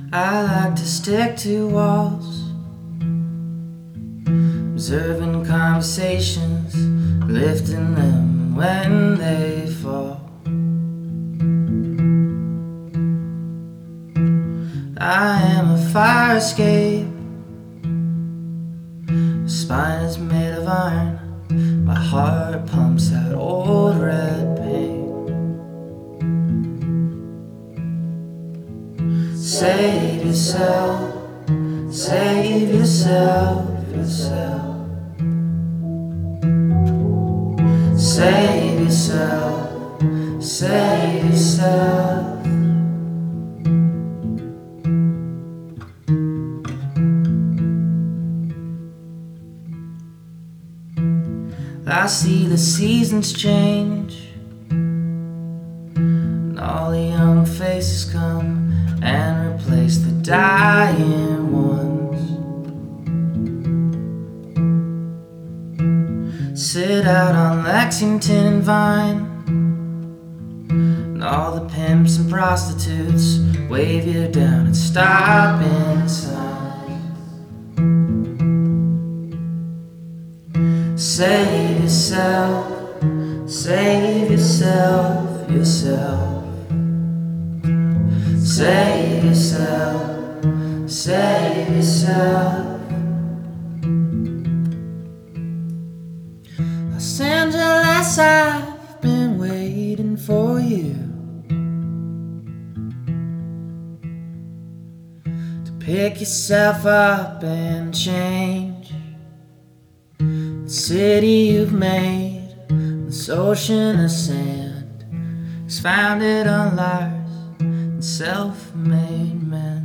I like to stick to walls, observing conversations, lifting them when they fall. I am a fire escape. My spine is made of iron. My heart pumps out old red paint. Save yourself, save yourself, yourself. Save yourself, save yourself. I see the seasons change, and all the young faces come and replace the dying ones. Sit out on Lexington and Vine, and all the pimps and prostitutes wave you down and stop inside. Save yourself, save yourself, yourself. Save yourself, save yourself. Los Angeles, I've been waiting for you to pick yourself up and change. The city you've made, this ocean of sand, is founded on liars and self-made men.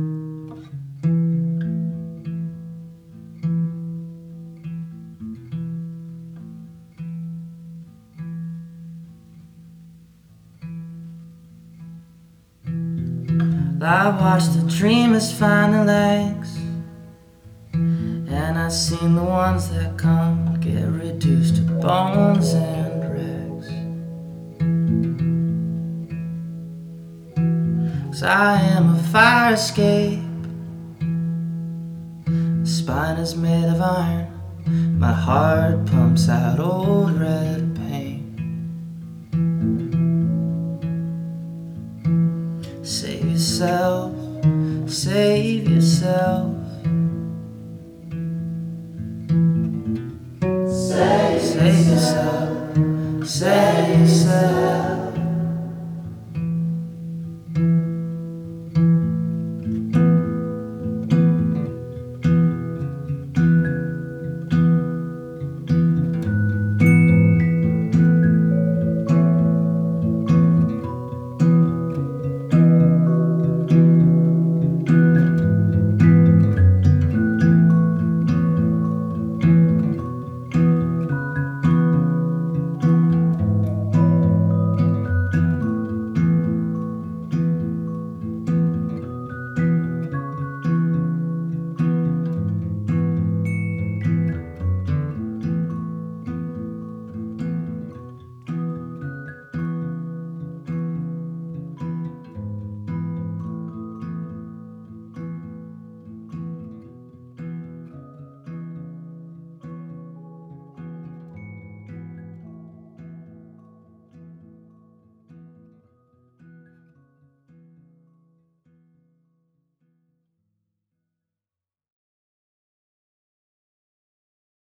I watched the dreamers find their legs, and I've seen the ones that come get reduced to bones and rags. 'Cause I am a fire escape. My spine is made of iron. My heart pumps out old red paint. Save yourself, save yourself. Save yourself, save